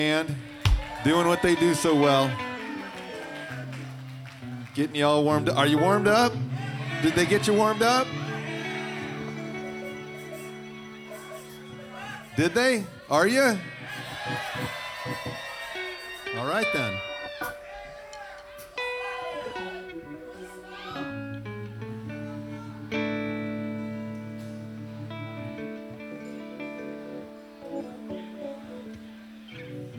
And doing what they do so well. Getting you all warmed up. Are you warmed up? Did they get you warmed up? Did they? Are you? All right then.